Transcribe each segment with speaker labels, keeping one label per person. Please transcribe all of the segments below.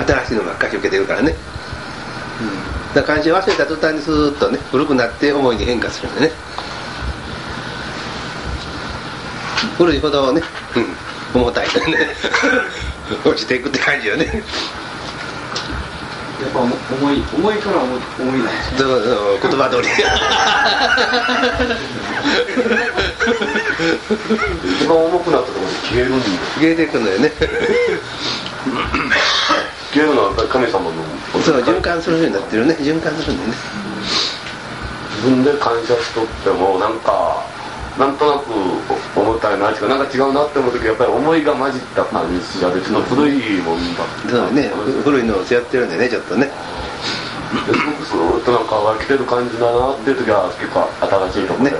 Speaker 1: 新しいのばっかり受けてるからね、だから漢字を忘れた途端にスーッとね古くなって思いに変化するんでね、古いほどね、重たいとね落ちていくって感じよね。
Speaker 2: やっぱ重いから重いなんですか。
Speaker 1: 言葉通り
Speaker 3: 一番重くなったところで消えるんです。
Speaker 1: 消えていくのよね
Speaker 3: 消えるのはやっぱり神様の
Speaker 1: そう循環するようになってるね、循環するんだよね。
Speaker 3: 自分で感謝しとってもなんとなく重たいなっていうか、なんか違うなって思う時はやっぱり思いが混じった感じが別の古いもんだって
Speaker 1: そうね、古いのを背負ってるんでね、ちょっとね
Speaker 3: すごくスーッとなんか湧きてる感じだなっていう時は結構新しいところで、
Speaker 1: ね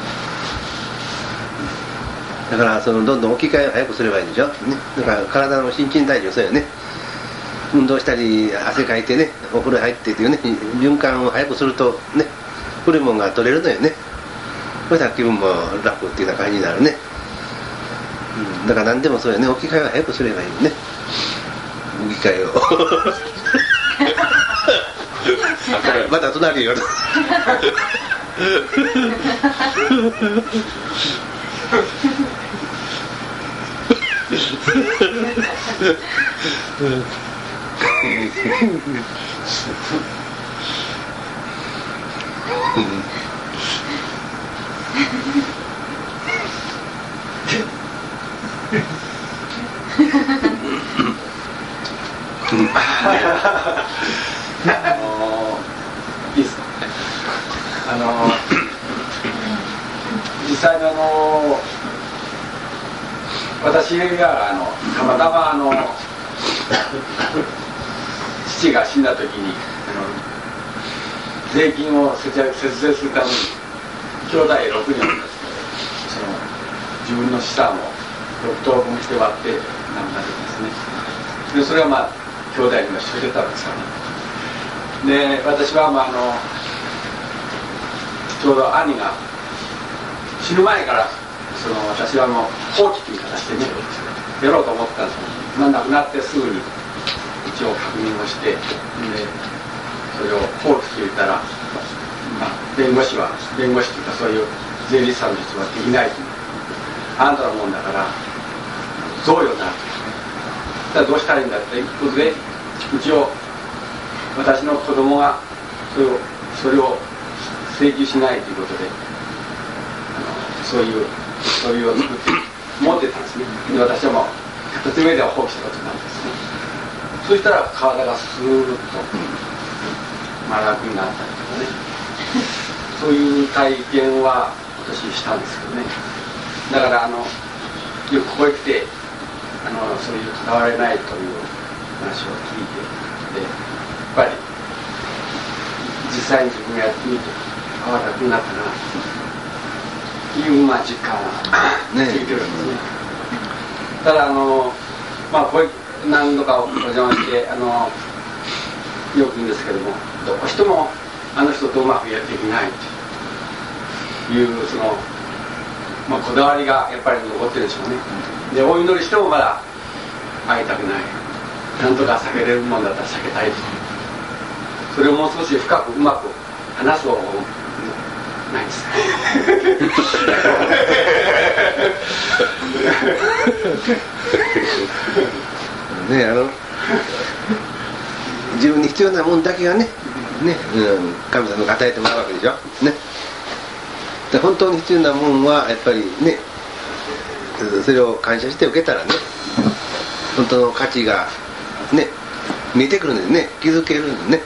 Speaker 1: だからどんどん置き換えを早くすればいいんでしょ、ね、だから体の新陳代謝そうよね、運動したり汗かいてねお風呂入ってっていうね循環を早くするとね古いもんが取れるのよね。そしたら気分も楽っていうような感じになるね、だから何でもそうよね、置き換えを早くすればいいよね、置き換えをまた隣よ
Speaker 2: いいですか。実際に私がたまたま父が死んだ時に税金を節税するために兄弟6人ですので、自分の資産を6等分して割って亡くなるんですね。でそれは兄弟には知れてたんですからね。で私はちょうど兄が死ぬ前から私は放棄という形でねやろうと思ったんですけど、亡くなってすぐに一応確認をして、でそれを放棄と言ったら、弁護士というかそういう税理士さんの人はできないという、あなたのもんだから贈与になると。だからどうしたらいいんだということで、一応私の子供がそれを請求しないということでそういう書類を作って持ってたんですね。で私はもう一つ目では放棄したことなんですね。そしたら体がスーッと楽になったりとかね、そういう体験は私したんですけどね。だからよくここへ来てそういうとらわれないという話を聞いて、でやっぱり実際に自分がやってみて楽になったなという実感がついてるんですね。ただこれ何度かお邪魔してよく言うんですけども、どうしてもあの人とうまくやっていけないというこだわりがやっぱり残ってるでしょうね。でお祈りしてもまだ会いたくない、なんとか避けれるもんだったら避けたいと、それをもう少し深くうまく話す方法ないです
Speaker 1: ね、自分に必要なもんだけがね、神様が与えてもらうわけでしょ、ね、で本当に必要なもんはやっぱりね、それを感謝して受けたらね、本当の価値がね見えてくるんですね、気づけるんですね。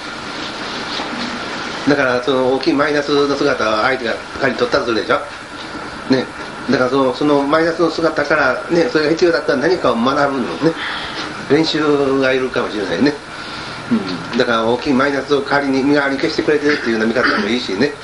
Speaker 1: だから大きいマイナスの姿は相手が仮に取ったとするでしょ、ね、だからそのマイナスの姿からね、それが必要だったら何かを学ぶのね、練習がいるかもしれないね、だから大きいマイナスを仮に身代わりに消してくれてるっていうような見方もいいしね、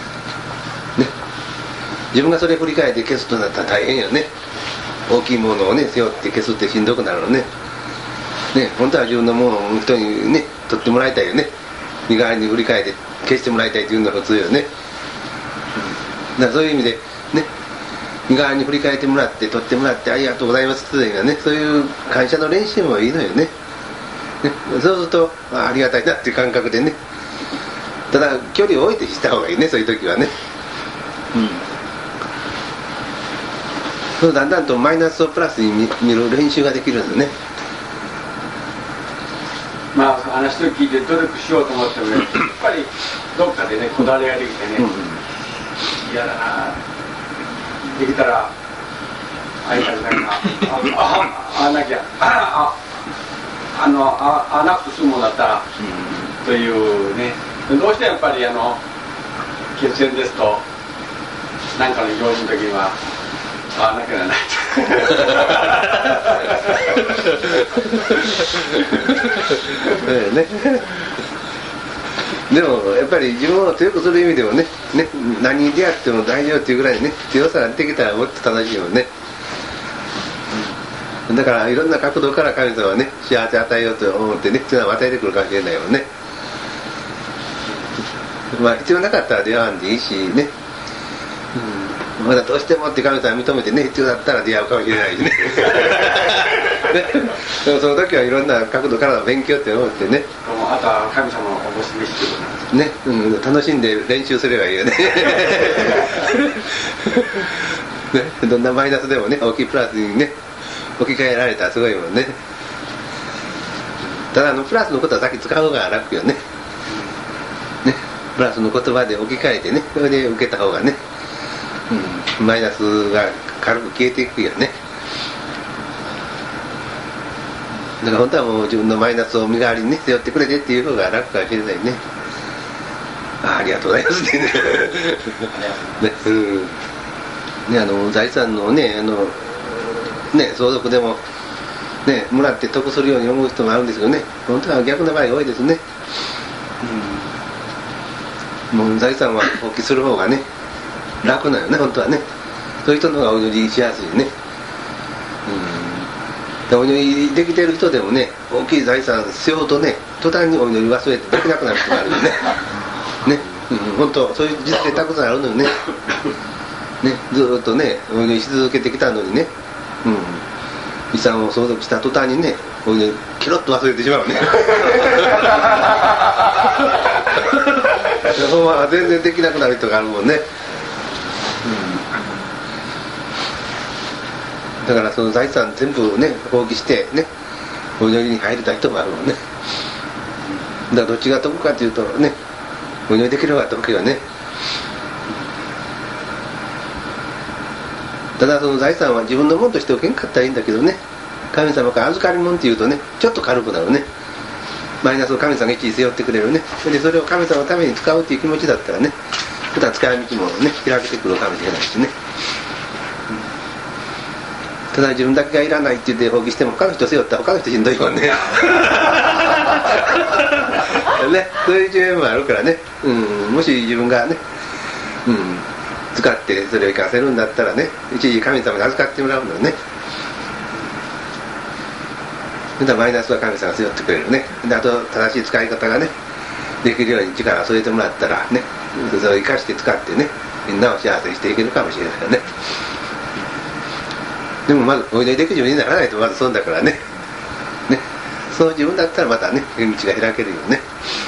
Speaker 1: 自分がそれを振り返って消すとなったら大変よね。大きいものをね背負って消すってしんどくなるのね。本当は自分のものを人にね取ってもらいたいよね。身代わりに振り返って消してもらいたいというのが普通よね。だからそういう意味でね、身代わりに振り返ってもらって取ってもらってありがとうございますっていうのはね、そういう感謝の練習もいいのよね。 そうすると、ありがたいなっていう感覚でね。ただ距離を置いてした方がいいね、そういう時はね。そうだんだんとマイナスをプラスに見る練習ができるんですね。
Speaker 2: まあ話を聞いて努力しようと思ってもね、やっぱりどっかでねこだわりができてね、嫌だな、できたら相方さんがあなきゃなくて済むもんだったら、というね、どうしてやっぱり血縁ですと何かの行事の時にはなきゃならない
Speaker 1: でもやっぱり自分を強くする意味でもね、何に出会っても大丈夫っていうぐらいね、強さが出てきたらもっと楽しいよね。だからいろんな角度から神様はね、幸せを与えようと思ってね、っていうのは与えてくるかもしれないよね。まあ必要なかったら出会わんでいいしね、まだどうしてもって神様認めてね、必要だったら出会うかもしれないしねでもその時はいろんな角度からの勉強って思ってね、
Speaker 2: あとは神様のおぼし飯っていうことなんです
Speaker 1: ね、楽しんで練習すればいいよねどんなマイナスでもね、大きいプラスにね置き換えられたらすごいもんね。ただプラスのことは先使う方が楽よね。プラスの言葉で置き換えてね、それで受けた方がね、マイナスが軽く消えていくよね。だから本当はもう自分のマイナスを身代わりにね背負ってくれてっていう方が楽かもしれないね。ありがとうございますってね財産のね相続でもねもらって得するように思う人もあるんですけどね、本当は逆の場合多いですね。もう財産は放棄する方がね楽なよね、本当はね。そういう人の方がお祈りしやすいね。お祈りできてる人でもね、大きい財産背負うとね、途端にお祈り忘れてできなくなる人があるよね本当そういう実例たくさんあるのよねずっとねお祈りし続けてきたのにね、遺産を相続した途端にねお祈りケロッと忘れてしまうね全然できなくなる人があるもんね。だからその財産全部ね放棄してねお祈りに入れた人もあるもんね。だからどっちが得かというとね、お祈りできる方が得よね。ただその財産は自分のものとしておけんかったらいいんだけどね、神様から預かり物っていうとねちょっと軽くなるね。マイナスを神様が一時背負ってくれるね。でそれを神様のために使うっていう気持ちだったらね、また使い道もね開けてくるかもしれないしね。ただ自分だけがいらないって言って放棄しても他の人背負ったら他の人しんどいもんねそういう一面もあるからね、もし自分がね、使ってそれを生かせるんだったらね、一時神様に預かってもらうのね。でマイナスは神様が背負ってくれるね。であと正しい使い方がねできるように力を添えてもらったらね、それを生かして使ってねみんなを幸せにしていけるかもしれないよね。でもまずお祈りできるようにならないとまず損だからね。そう自分だったらまたね道が開けるよね。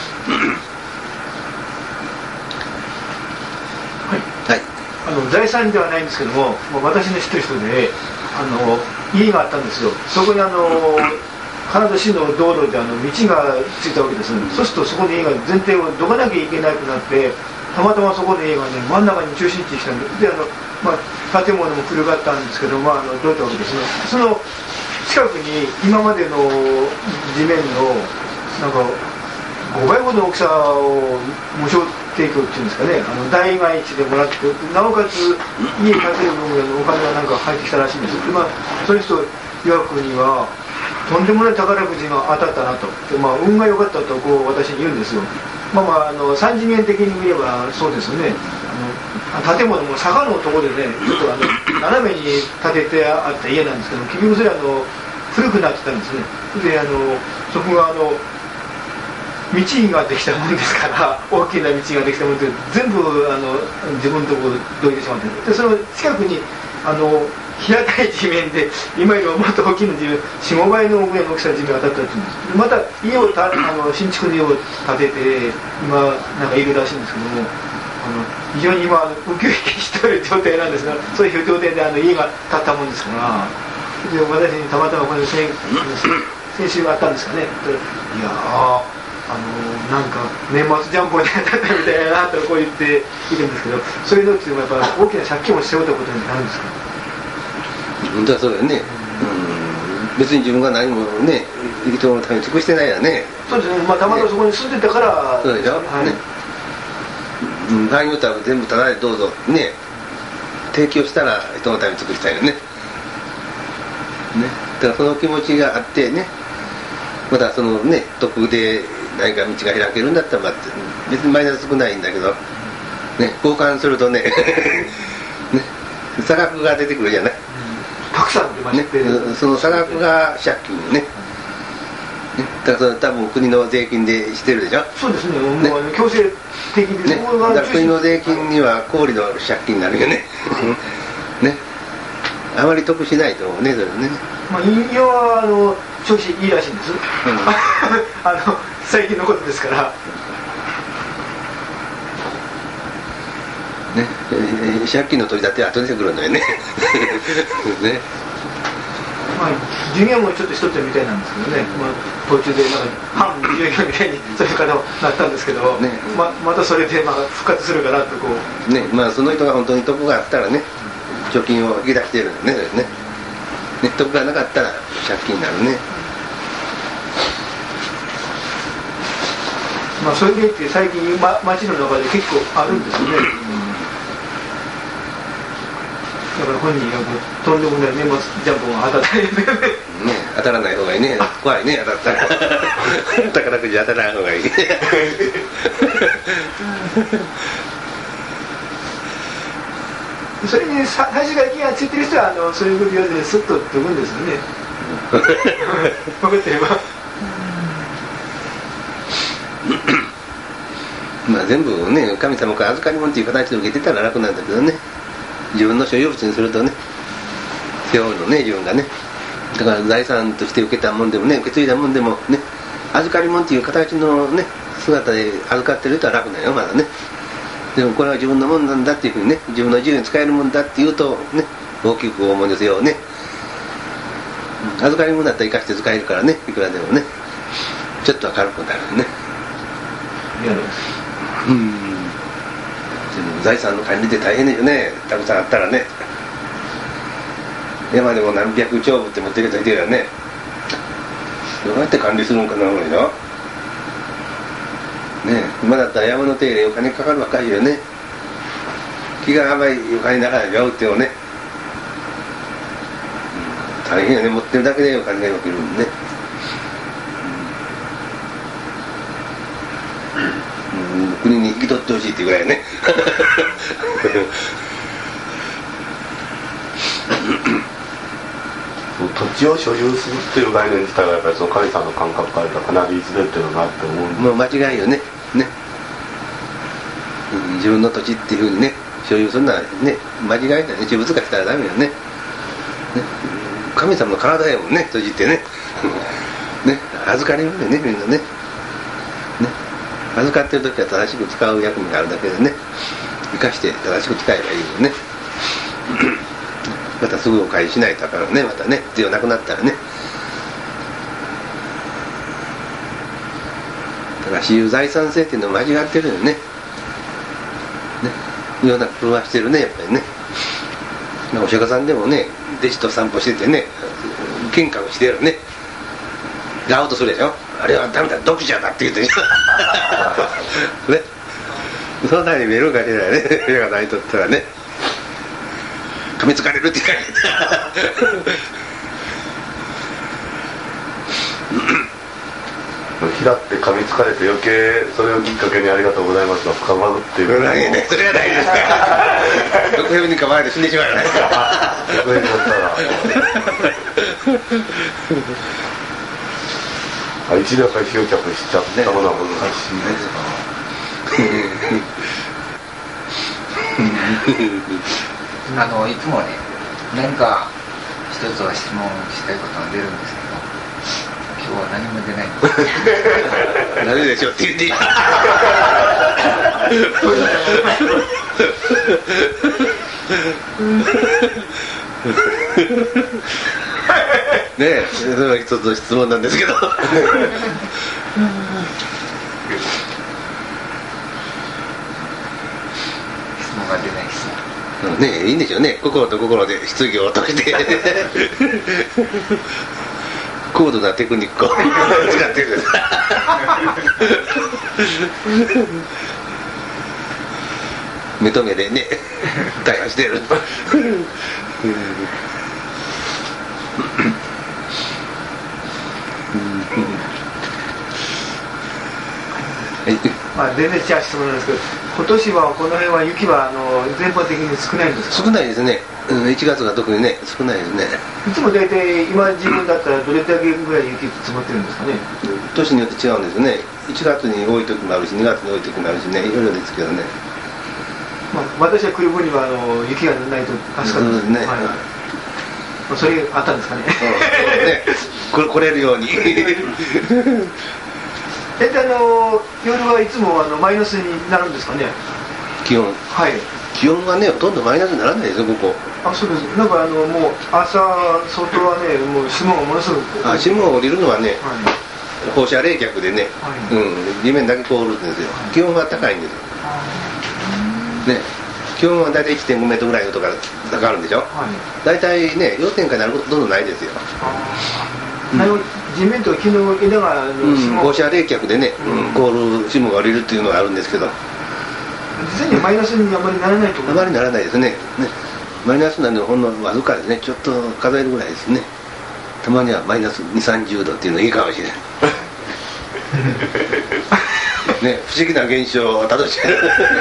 Speaker 4: 財産ではないんですけども、私の知ってる人で家があったんですよ。そこにカナダ市の道路で道がついたわけです。そうするとそこで家が前提をどかなきゃいけなくなって、たまたまそこで家がね真ん中に中心地にしたんで、建物も古かったんですけど、どういったわけですね。その近くに今までの地面のなんか5倍ほどの大きさを無償提供っていうんですかね、代替地でもらって、なおかつ家建てる分ぐらいのお金がなんか入ってきたらしいんです。その人曰くにはとんでもない宝くじが当たったなと、運が良かったと私に言うんですよ。三次元的に見ればそうですよね。建物も坂のところでねちょっと斜めに建ててあった家なんですけど、結局それ古くなってたんですね。でそこが道ができたもんですから、大きな道ができたもんで全部自分のところどいてしまって、でその近くに平たい地面で今よりももっと大きな地面4、5倍のぐらいの大きさの地面が当たったっていうんです。また家を新築の家を建てて今なんかいるらしいんですけども、非常に今ウキウキしている状態なんですが、そういう状態で家が建ったもんですから、で私にたまたまこの先週があったんですかね。いやなんか年末ジャンボに当たったみたいなとこう言っているんですけど、そういうのってやっぱ大きな借金をしておったことになるんですか。
Speaker 1: 本当はそうだよね、別に自分が何もね人のために尽くしてないよね。
Speaker 4: そうですね、たまたまそこに住んでたから、
Speaker 1: そうでしょ、
Speaker 4: はいね、
Speaker 1: 場合によっては全部タダでどうぞね提供したら人のために尽くしたいよね。だからその気持ちがあってね、またそのね得で何か道が開けるんだったら、別にマイナス少ないんだけどね、交換するとねね差額が出てくるじゃない、
Speaker 4: たくさん出まして、
Speaker 1: その差額が借金ね。だからそれ多分国の税金でしてるでしょ。
Speaker 4: そうですね、もう強制的に、
Speaker 1: ね、だから国の税金には氷の借金になるよねね、あまり得しないと思うね、それね。
Speaker 4: 家は調子いいらしいんです、最近のことですから
Speaker 1: ね、借金の取り立ては後で出てくるのよねね。
Speaker 4: 授業もちょっと一つみたいなんですけどね、途中で反授業みたいにそういう方になったんですけど、ね、またそれで復活するかなとこう
Speaker 1: ね、その人が本当に得があったらね貯金を引き出しているのね、それね。得がなかったら借金になるね。
Speaker 4: それでいて最近街の中で結構あるんですよね、だから本人がとんでもない年末ジャンプが当たったりね、
Speaker 1: 当たらない方がいいね、怖いね、当たったら宝くじ当たらない方がいい
Speaker 4: それに最初から気がついてる人はそういう病気ですっと飛ぶんですよね分かってれば
Speaker 1: 全部ね神様から預かり物っていう形で受けてたら楽なんだけどね、自分の所有物にするとね背負うのね自分がね。だから財産として受けたもんでもね受け継いだもんでもね預かり物っていう形のね姿で預かってる人は楽だよまだね。でもこれは自分のもんなんだっていうふうにね自分の自由に使えるもんだっていうとね大きく思うんですよね。預かり物だったら生かして使えるからねいくらでもねちょっとは軽くなるね。でも財産の管理って大変だよね、たくさんあったらね。山でも何百丁部って持ってる人いてるよね。どうやって管理するんかな思うよね。今だったら山の手入れお金かかるばっかりよね。気が甘いお金ならやうってよね、大変よね。持ってるだけでお金がかけるんでね。国に引き取ってほしいっていうぐらいね
Speaker 3: 土地を所有するっていう概念自体はやっぱりその神さんの感覚からかなり一例っていうのがあって思うんで、
Speaker 1: もう間違いよね自分の土地っていうふうにね所有するのはね間違いだよね。自分使したらダメよね。神様の体やもんね土地ってね預かり物よねみんなね。預かってる時は正しく使う役目があるだけでね生かして正しく使えばいいよねまたすぐお返ししないとあかんね。またね必要なくなったらね。だから私有財産制っていうのは間違ってるよね。いろんな工夫はしてるねやっぱりね。お釈迦さんでもね弟子と散歩しててね喧嘩をしてるね。ガウトするでしょ。あれはダメだ読者だって言ってねそのためにメールが出ないねお釈迦さんにとったらね噛みつかれるって書いて
Speaker 3: 開って噛みつかれて余計それをきっかけにありがとうございますが深まるっていう。
Speaker 1: それはないですか毒蛇に噛まれて死んでしまうじゃないですか
Speaker 3: 毒蛇だったら一度やっぱり執着しちゃったものは難しいですか
Speaker 5: いつもね何か一つは質問したいことが出るんですけど、今日は何も出ないんです。
Speaker 1: ダメでしょって言っていいねえ、それは一つ質問なんですけど
Speaker 5: 質問が出ない質問。
Speaker 1: ねえ、いいんでしょうね、心と心で質疑を解いて高度なテクニックを使ってるんです目と目でね対応してる
Speaker 4: まあ、全然違う質問なんですけど、今年はこの辺は雪は全般的に少ないんですか？
Speaker 1: 少ないですね、1月が特にね少ないですね。
Speaker 4: いつも大体今自分だったらどれだけぐらい雪積もってるんですかね？
Speaker 1: 年によって違うんですよね。1月に多い時もあるし2月に多い時もあるしね、いろいろですけどね。
Speaker 4: まあ、私は来る分には雪がないと助かるんですね。はい、まあ、それあったんですかね。
Speaker 1: ね、来れるように
Speaker 4: 大体夜はいつもマイナスになるんですかね？
Speaker 1: 気温。
Speaker 4: はい。
Speaker 1: 気温がねほとんどマイナスにならないですよここ。
Speaker 4: あ、そうです。なんかもう朝外はねもう霜がものすごく。
Speaker 1: 霜が降りるのはね、
Speaker 4: はい、
Speaker 1: 放射冷却でね、
Speaker 4: はい、
Speaker 1: 地面だけ凍るんですよ。気温が高いんですよ。ね、気温は大体 1.5 メートルぐらいのとか下がるんでしょ。はい、大体ね氷点下になることほとんどないですよ。
Speaker 4: 地面と木の枝が
Speaker 1: 放射冷却でね、凍る霜が降りるっていうのがあるんですけど、
Speaker 4: 実際にマイナスにあまりならないと思う。
Speaker 1: あまりならないですね。マイナスなんでほんのわずかですね。ちょっと数えるぐらいですね。たまにはマイナス2、30度っていうのいいかもしれないね、不思議な現象を楽しめる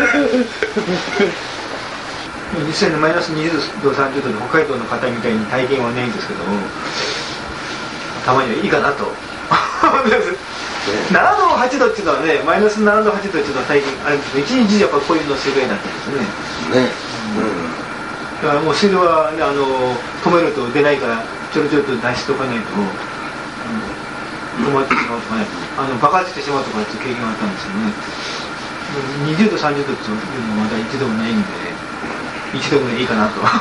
Speaker 4: 実際のマイナス20度、30度で北海道の方みたいに体験はないんですけども、たまにはいいかなと7度8度っていうのはね、マイナス7度8度っていうのは体験あるんですけど、一日やっぱこういうの世界だったんですね。だからもう水道は、ね、止めると出ないからちょろちょろと出しとかないと、止まってしまうとかね、爆発してしまうとかっていう経験があったんですけどね。20度30度っていうのはまだ一度もないんで、一度ぐらいいいかなと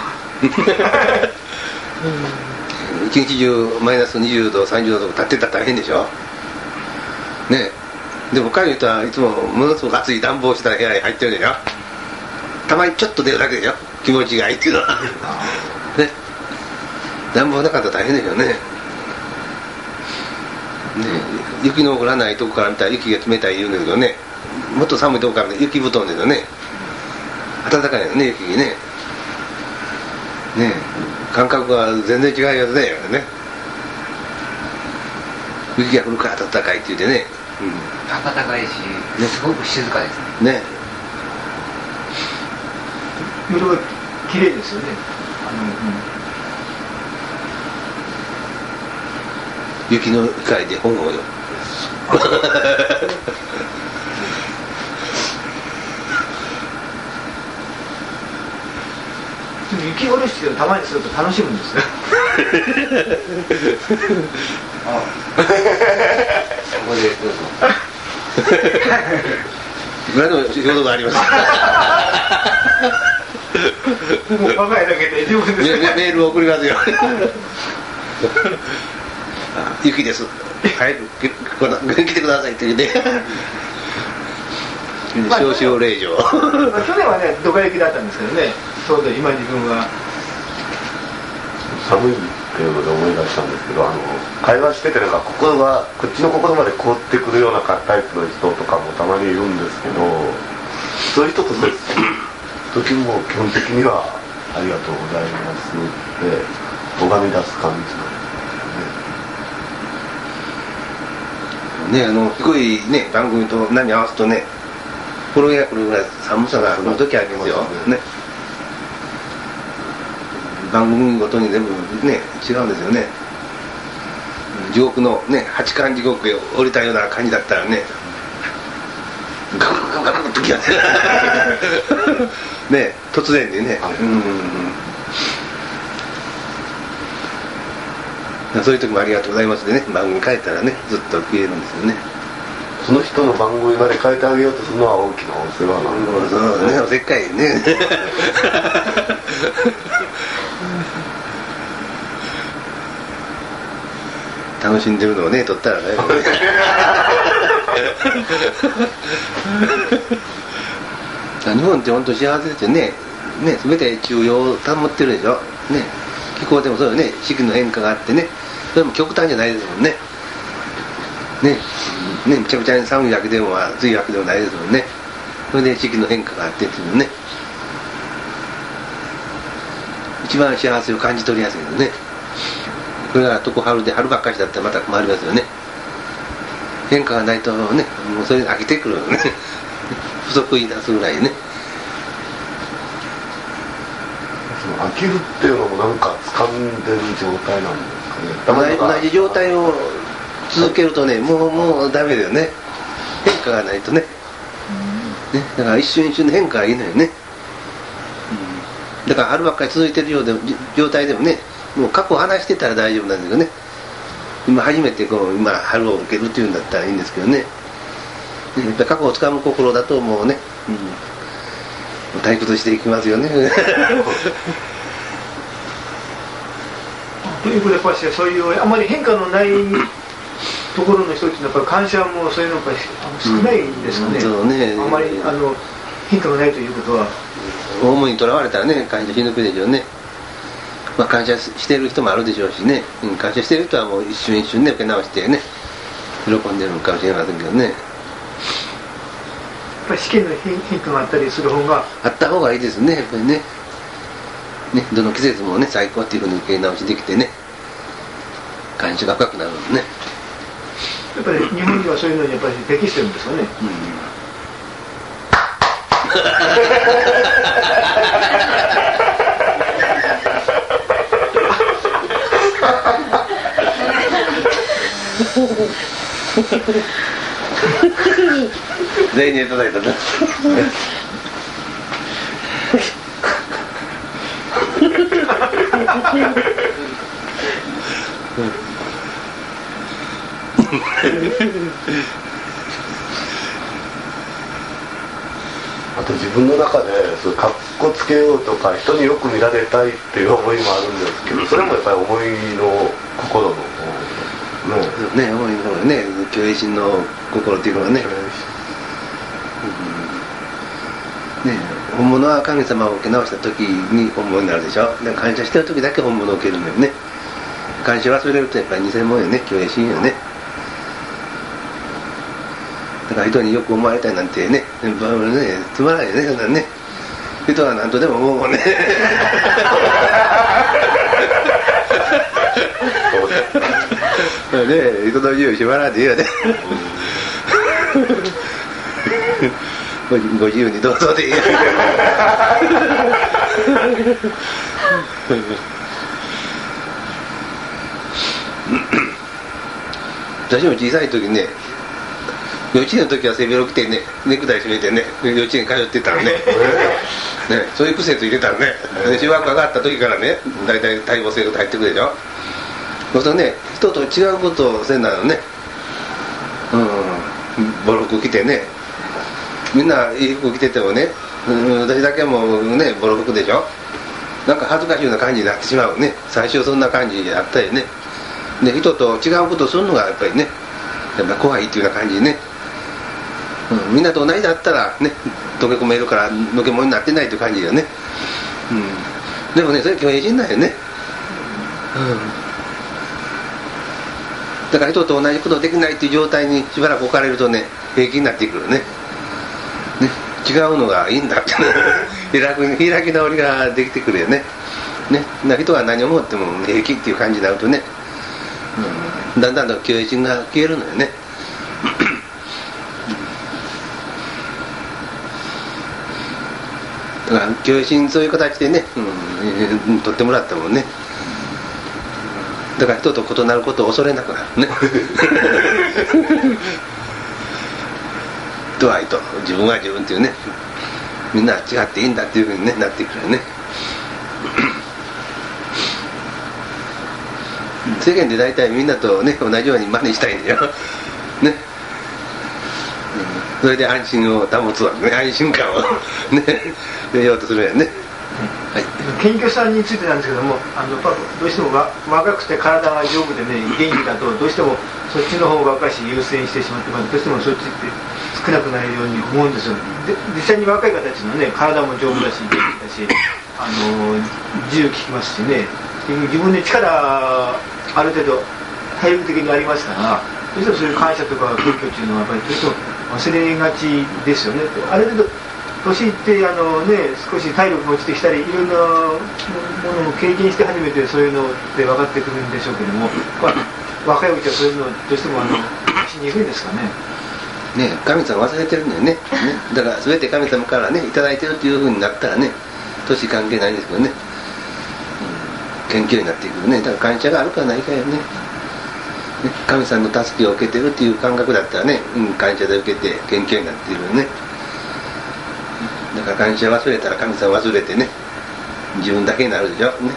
Speaker 1: 一日中マイナス20度30度とか立ってたら大変でしょね。でも彼の人はいつもものすごく暑い暖房した部屋に入ってるでしょ。たまにちょっと出るだけでしょ、気持ちがいいっていうのはね。暖房なかったら大変でしょうね。雪の降らないとこから見たら雪が冷たい言うんですけどね、もっと寒いとこから雪布団ですよね。暖かいよね、雪にね。ねえ、感覚が全然違いますね。雪が降るから暖かいって言ってね。
Speaker 5: 暖かいし、すごく静かですね。
Speaker 1: ね。
Speaker 4: 夜は綺麗ですよね。
Speaker 1: 雪の光で本を読む
Speaker 4: 雪下ろしってたまにすると楽しむんですよ
Speaker 5: あここでどうぞ
Speaker 1: 何の仕事があります
Speaker 4: もう若いだけで十分です
Speaker 1: メールを送りますよ雪です早く来てくださいって言って招集令状
Speaker 4: 去年はねドカ雪だったんですけどね、ちょうど今自分は
Speaker 3: 寒いっていうので思い出したんですけど、会話しててなんかこっちの心まで凍ってくるようなタイプの人とかもたまにいるんですけど、そういう人と接する時も基本的にはありがとうございますって拝み出す感じなんです
Speaker 1: ね。低いね番組と波合わすとね、震えが来るぐらい寒さが来る時ありますよね。番組ごとに全部ね違うんですよね。地獄のね八寒地獄へ降りたような感じだったらね、ガクガクガクガクときやってね突然でね、 そういう時もありがとうございますでね、番組変えたらねずっと消えるんですよね。
Speaker 3: その人の番組まで変えてあげようとするのは大きなお世話なんです
Speaker 1: そうね、おせっかいね楽しんでるのをね撮ったらね日本って本当幸せですよね。全て中庸を保ってるでしょ、ね、気候でもそうよね、四季の変化があってね、それも極端じゃないですもんね。めちゃくちゃに寒いわけでも暑いわけでもないですもんね。それで四季の変化があってっていうのね、一番幸せを感じ取りやすいですね。これが常春で春ばっかりだったらまた困りますよね。変化がないとね、もうそれに飽きてくるよね不足言い出すぐらいね。
Speaker 3: 飽きるっていうのもなんか掴んでる状態なんですかね。
Speaker 1: 同じ状態を続けるとね、もうダメだよね。変化がないとね。だから一瞬一瞬の変化がいいのよね。だから春ばっかり続いてるようで状態でもね、もう過去を話してたら大丈夫なんですけどね。今初めて今春を受けるっていうんだったらいいんですけどね。やっぱり過去をつかむ心だともうね、退屈していきますよね
Speaker 4: ということでやっぱりそういうあまり変化のないところの人ってやっぱり感謝もそういうのが少ないんですかね。
Speaker 1: そうね、
Speaker 4: あまり変化がないということは
Speaker 1: 思いにとらわれたらね感謝しにくいでしょうね。感謝してる人もあるでしょうしね、感謝してる人はもう一瞬一瞬ね受け直してね喜んでるのかもしれませんけどね。やっ
Speaker 4: ぱり試験の変化があったりする方が
Speaker 1: あった方がいいですね、やっぱりね。どの季節もね最高っていうふうに受け直しできてね、感謝が深くなるのね。
Speaker 4: やっぱり日本にはそういうのにやっぱり適してるんですかね。
Speaker 1: 全員にいただいたね
Speaker 3: あと自分の中でそうかっこつけようとか人によく見られたいっていう思いもあるんですけど、それもやっぱり思いの心の
Speaker 1: ね、思いの心ね、虚栄心の心っていうのはね、本物は神様を受け直した時に本物になるでしょ。で感謝してる時だけ本物を受けるんだよね。感謝忘れるとやっぱり偽物よね、虚栄心よね。だから人によく思われたいなんてね、つまらないよね、そんなんね。人は何とでも思うもんね人の自由縛らんでいいよねご自由にどうぞでいいよ私も小さい時ね、幼稚園の時は背広着てね、ネクタイ締めてね、幼稚園通ってたのねそういう癖ついてたのね。中学上がった時からね、だいたい対応生活入ってくるでしょ。そうするとね、人と違うことをせんなのね。ボロ服着てね、みんないい服着ててもね、私だけもねボロ服でしょ。なんか恥ずかしいような感じになってしまうね。最初そんな感じあったよね。で人と違うことをするのがやっぱりね、やっぱ怖いっていうような感じね。みんなと同じだったらね溶け込めるからのけものになってないという感じだよね。でもねそれ虚栄心だよね。だから人と同じことできないっていう状態にしばらく置かれるとね平気になってくるね。違うのがいいんだって開き直りができてくるよね。人が何を思っても平気っていう感じになるとね、だんだんと虚栄心が消えるのよね。だから虚栄心そういう形でね、取ってもらったもんね。だから人と異なることを恐れなくなるねと愛と自分は自分っていうね、みんな違っていいんだっていうふうに、なっていくよね世間で大体みんなとね同じように真似したいんだよね、それで安心を保つわけね、安心感をね得ようとするやんね。はい、
Speaker 4: 謙虚さについてなんですけども、どうしても若くて体が丈夫でね元気だとどうしてもそっちの方ばっかし優先してしまって、どうしてもそっちって少なくなるように思うんですよ。で実際に若い方たちのね体も丈夫だし元気だし自由利きますしね、自分で力ある程度体力的にありますから、どうしてもそういう感謝とか謙虚っていうのはやっぱりどうしても忘れがちですよね。ある程度年いって少し体力が落ちてきたりいろんなものを経験して初めてそういうのって分かってくるんでしょうけども、若いうちはそういうのはどうしてもしにくいですかね。
Speaker 1: 神様忘れてるんだよね。だから全て神様からねいただいてるっていう風になったらね年関係ないんですけどね、謙虚になっていくね。だから感謝があるかないかよね。神様の助けを受けてるっていう感覚だったらね、感謝で受けて謙虚になっているよね。だから感謝忘れたら神様忘れてね自分だけになるでしょね。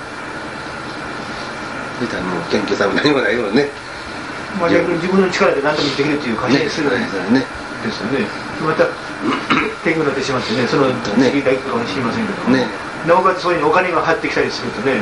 Speaker 1: そしたらもう謙虚さも何もないよね。
Speaker 4: 逆に自分の力で何ともできるという感じにするんですよね。また天狗になってしまってね、その次だけかもしれませんけども、なおかつそういうお金が入ってきたりするとね、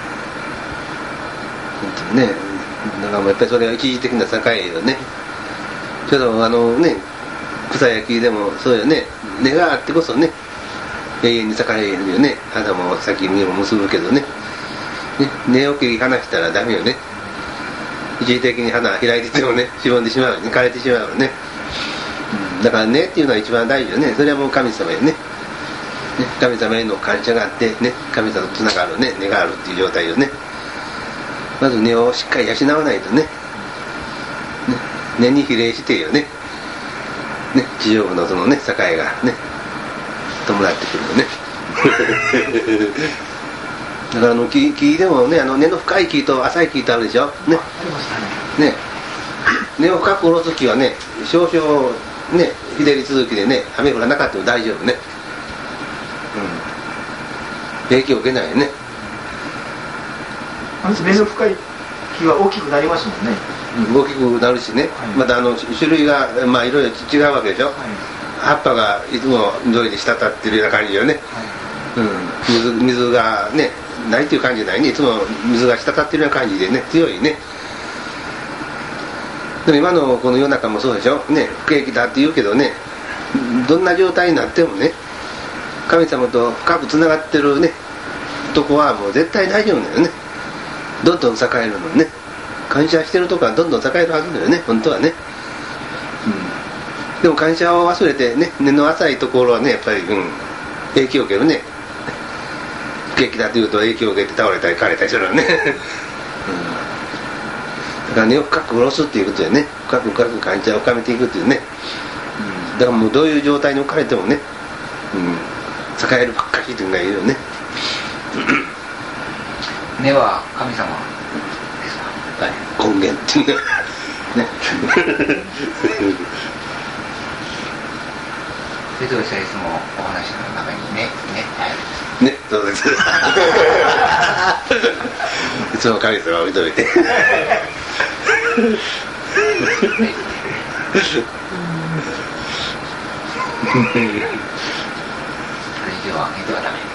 Speaker 1: 本当にね、だからもうやっぱりそれは一時的な境よね。ちょっと草焼きでもそうよね、根があってこそね永遠に栄えるよね。花も先にも結ぶけどね、根を切り離したらダメよね。一時的に花が開いててもねしぼんでしまうね、枯れてしまうよね。だから根っていうのは一番大事よね。それはもう神様へね、神様への感謝があってね、神様とつながるね根があるっていう状態よね。まず根をしっかり養わないとね、根に比例してよね地上部のそのね境がね伴ってくるよねだから木でもね根の深い木と浅い木とあるでしょね。根を深く下ろす木はね少々ね日照り続きでね雨降らなかったら大丈夫ね、影響を受けないよね。
Speaker 4: 根の深い木は大きくなりますもんね。
Speaker 1: 大きくなるしね、また種類がいろいろ違うわけでしょ、葉っぱがいつも緑で滴ってるような感じよね、水がねないっていう感じじゃないね。いつも水が滴ってるような感じでね強いね。でも今のこの世の中もそうでしょね、不景気だって言うけどね、どんな状態になってもね神様と深くつながってるねとこはもう絶対大丈夫だよね。どんどん栄えるのね。感謝してるとこはどんどん栄えるはずだよね本当はね、でも感謝を忘れてね根の浅いところはねやっぱり、影響を受けるね。不景気だというと影響を受けて倒れたり枯れたりするよね、だから根を深く下ろすっていうことでね、深く感謝を深めていくっていうね、だからもうどういう状態に置かれてもね、栄えるばっかりというのがいるよね
Speaker 5: 根は神様ですか。
Speaker 1: 根源っていうね
Speaker 5: それとはいつもお話の中にね
Speaker 1: そうですいつも神様を認めてそれ
Speaker 5: 以上はダメ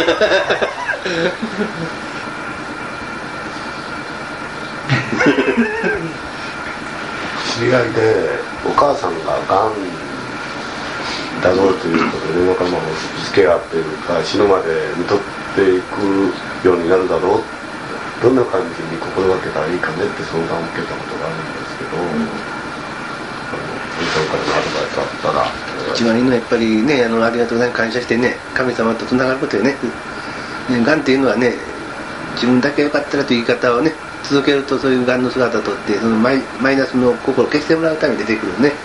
Speaker 3: 知り合いでお母さんががんだぞということで仲間を付け合っているか死ぬまで見とっていくようになるだろう、どんな感じに心がけたらいいかねって相談を受けたことがあるんですけど、先生からのアドバイスあったら。
Speaker 1: 一番いいのはやっぱりねありがとうございます感謝してね神様とつながることよね。がんっていうのはね自分だけよかったらという言い方をね続けるとそういうがんの姿をとってそのマイナスの心を消してもらうために出てくるね。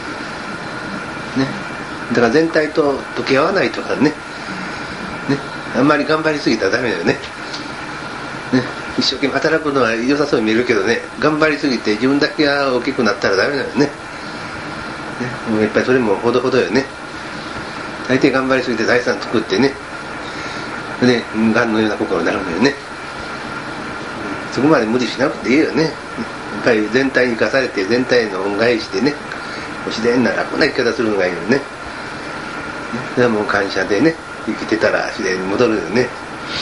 Speaker 1: だから全体と溶け合わないとかねあんまり頑張りすぎたらダメだよね。一生懸命働くのは良さそうに見えるけどね頑張りすぎて自分だけが大きくなったらダメだよね。もうやっぱりそれもほどほどよね。大抵頑張りすぎて財産作ってねでがんのような心になるんだよね。 そこまで無理しなくていいよね。やっぱり全体に生かされて全体の恩返しでね、自然な楽な生き方するのがいいよね。それはもう感謝でね、生きてたら自然に戻るよね。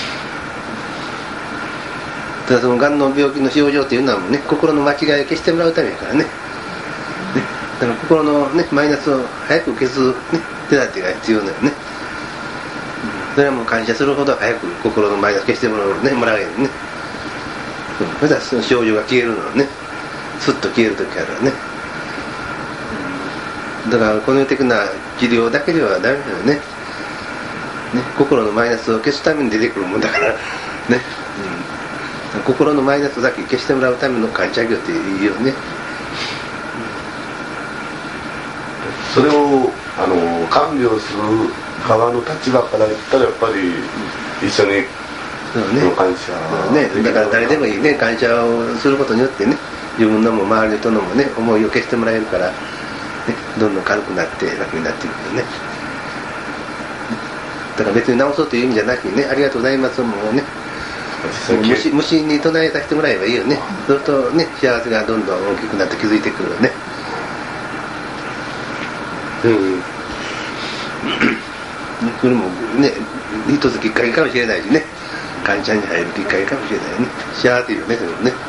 Speaker 1: ただそのがんの病気の症状というのはもうね、心の間違いを消してもらうためだからね。だから心の、ね、マイナスを早く消す、ね、手立てが必要だよね。それはもう感謝するほど早く心のマイナス消してもらうよね、ね。それではその症状が消えるのはね、スッと消える時あるわね。だからこの的な治療だけではダメだよね。心のマイナスを消すために出てくるもんだからね。心のマイナスだけ消してもらうための感謝業っていいよね。
Speaker 3: それを看病する側の立場から言ったらやっぱり一緒に感謝、
Speaker 1: だから誰でもいいね、感謝をすることによってね、自分のも周りの人のもね、思いを消してもらえるから、ね、どんどん軽くなって楽になっていくよね。だから別に直そうという意味じゃなくてね、ありがとうございますもうね、無心に唱えさせてもらえばいいよね。そうするとね、幸せがどんどん大きくなって気づいてくるよね。これもね、一つきっかけかもしれないしね、感謝に入るきっかけかもしれないね。幸せよね、それもね。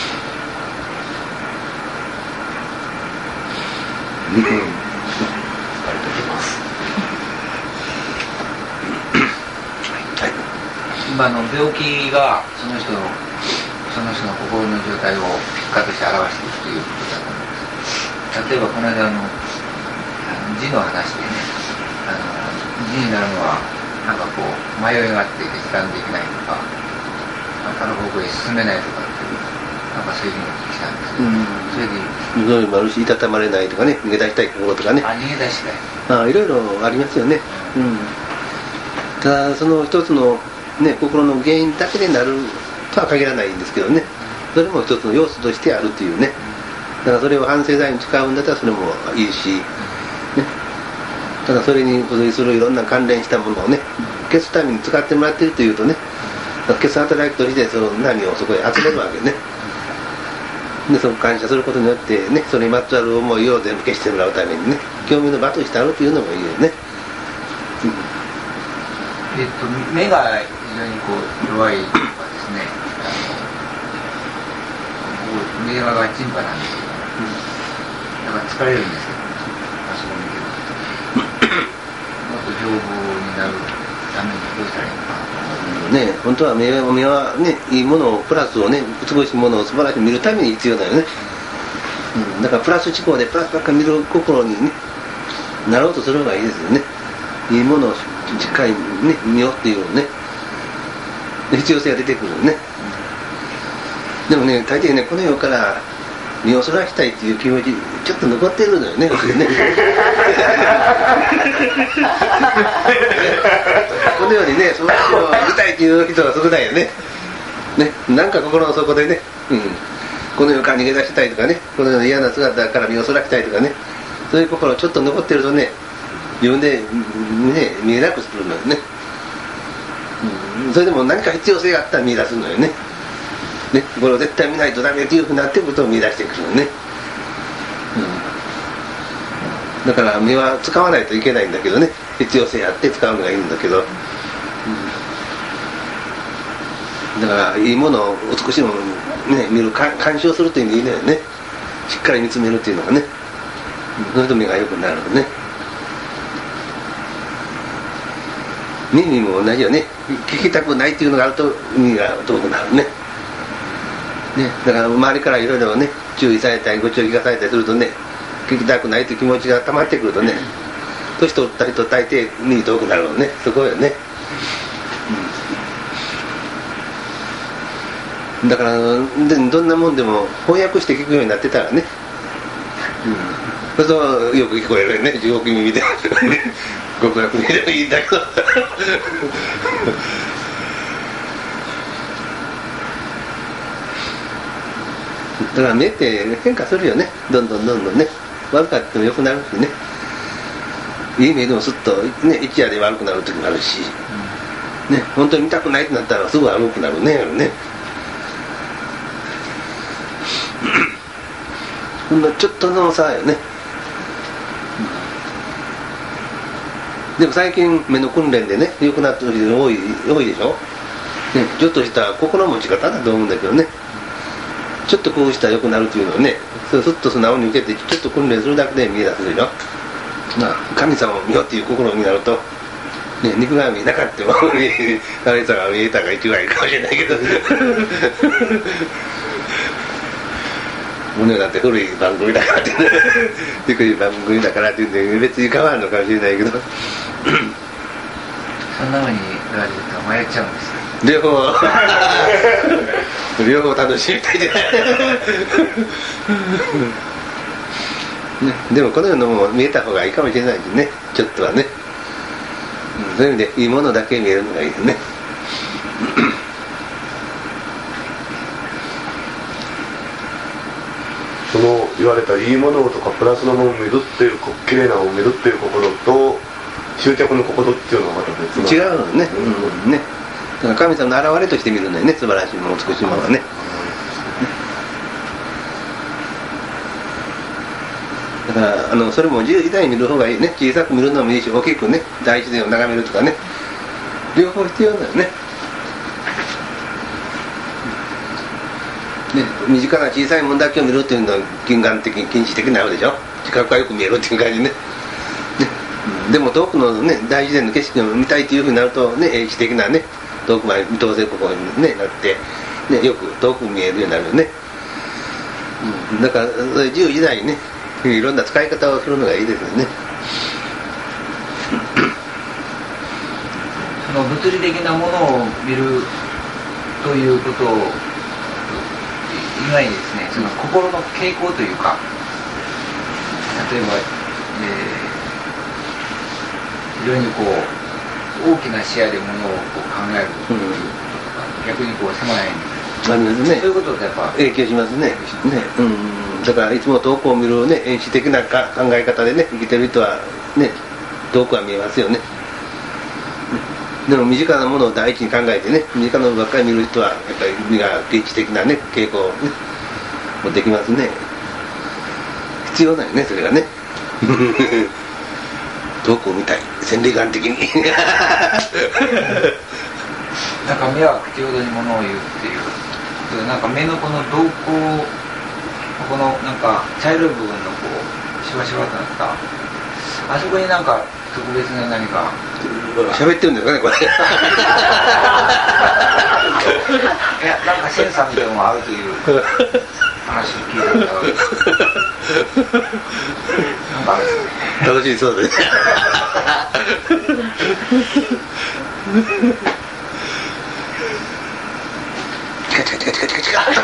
Speaker 5: 今の病気がその人の心の状態を結果として表していくということだと思います。例えばこの間字の話でね、字になるのはなんかこう迷いがあって決断できないとか、他の方向へ進めないとかっていう、なんかそういうふうにお聞きしたんですけど、それで
Speaker 1: いろいろあるし、いたたまれないとかね、逃げ出したい心とかね、
Speaker 5: 逃げ出したい、
Speaker 1: いろいろありますよね。ただその一つのね、心の原因だけでなるとは限らないんですけどね、それも一つの要素としてあるというね。だからそれを反省剤に使うんだったらそれもいいし、ね、ただそれに付随するいろんな関連したものをね、消すために使ってもらっているというとね、消す働きとしてその波をそこへ集めるわけね。でその感謝することによってね、それにまつわる思いを全部消してもらうためにね、興味の場としてあるというのもいいよね。
Speaker 5: 目が非常にこう弱いとかですね、目がチンパなんですけど、だから疲れるんですけど、あそこ見てるともっと丈夫になるためにどうしたらいいのか
Speaker 1: ね、本当は目はね、いいものをプラスをね、美しいものを素晴らしく見るために必要だよね。だからプラス思考でプラスばっかり見る心にね、なろうとする方がいいですよね。いいものをしっかりね、見ようっていうね、必要性が出てくるよね。でもね、大抵ね、この世から身をそらしたいっていう気持ちちょっと残ってるのよね。この世にね、その人を見たいっていう人は少ないよね。なんか心の底でね、この世から逃げ出したいとかね、この世の嫌な姿から身をそらしたいとかね、そういう心ちょっと残ってるとね、自分で、ね、見えなくするのよね。それでも何か必要性があったら見出すのよね。これを絶対見ないとダメっていうふうになってくると見出してくるのね。だから目は使わないといけないんだけどね、必要性あって使うのがいいんだけど、だからいいものを美しいものを、ね、見る鑑賞するという意味でいいのよね。しっかり見つめるっていうのがね、それと目が良くなるのね。耳も同じよね。聞きたくないっていうのがあると耳が遠くなるね。だから周りからいろいろね、注意されたりご注意がされたりするとね、聞きたくないという気持ちが溜まってくるとね、年取った人大抵耳遠くなるのね。そこよね。だからどんなもんでも翻訳して聞くようになってたらね、そうするとよく聞こえるよね。地獄耳で極楽耳でもいいんだけどだから目って変化するよね。どんどんね、悪かっても良くなるしね、いい目でもすっとね、一夜で悪くなる時もあるし、本当に見たくないってなったらすぐ悪くなるね。 ほんのちょっとの差よね。でも最近目の訓練でね良くなってる人多いでしょ、ね、ちょっとした心持ち方だと思うんだけどね、ちょっとこうしたら良くなるというのをね、すっと素直に受けてちょっと訓練するだけで見え出すでしょ。神様を見ようっていう心になると、ね、肉が見えなかったも神様が見えたが一番いいかもしれないけど胸だって古い番組だからって古い番組だからって言うんで別に変わるのかもしれないけど
Speaker 5: そんな風に言われると迷っちゃうんですよ。
Speaker 1: 両方楽しみたいじゃないね、でもこのようなものも見えた方がいいかもしれないしね、ちょっとはね、そういう意味でいいものだけ見えるのがいいですね
Speaker 3: その言われたいいものとかプラスのものを見るっていう綺麗なものを見るっていう心と執着の心っていうのはまた別な
Speaker 1: 違うのね、ね、だから神様の現れとして見るのよね、素晴らしいもの美しいものはね。だからそれも自由自在に見る方がいいね。小さく見るのもいいし、大きくね大自然を眺めるとかね、両方必要だよね。で身近な小さいものだけを見るっていうのは近眼的近視的になるでしょ。近くがよく見えるっていう感じね。でも遠くのね大自然の景色を見たいというふうになるとね、英知的なね遠くまで見通せることに、ね、なって、ね、よく遠く見えるようになるよね。だから自由自在にねいろんな使い方をするのがいいですよね。
Speaker 5: その物理的なものを見るということ以外にですね、その心の傾向というか、例えば、非常にこう大きな視野でものをこう考えるということとか、逆にこう狭い
Speaker 1: ありますね。
Speaker 5: そういうことでやっぱ
Speaker 1: 影響しますね。だからいつも遠くを見るね、遠視的な考え方でね生きてる人はね遠くは見えますよね。でも身近なものを第一に考えてね、身近なものばっかり見る人はやっぱり目が原始的なね傾向ねもできますね。必要だよねそれがね遠くを見たい千里眼的に
Speaker 5: なんか目は口ほどにものを言うっていう、なんか目のこの瞳孔、このなんか茶色い部分のこうシワシワとなったあそこになんか特別な何か
Speaker 1: 喋ってるんですかねこれ
Speaker 5: いやなんかセンサーみたいなのもあるという話を聞いたことがあるんですけどなんかあるんですね。
Speaker 1: 楽しいそうですチカチカチカチカチカチカ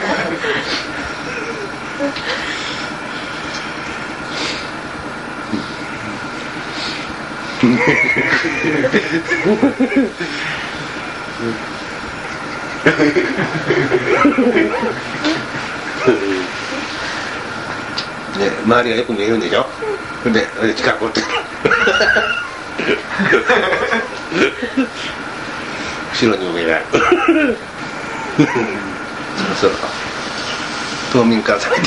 Speaker 1: ね、周りがよく見えるんでしょ。で近くって後ろにも見えないそろそろ冬眠から覚めて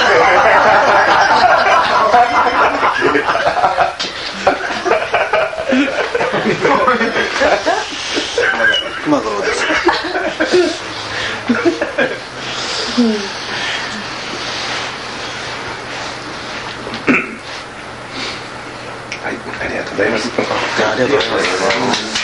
Speaker 1: まあそうですはい、ありがとうございます。
Speaker 3: ありがとうございます。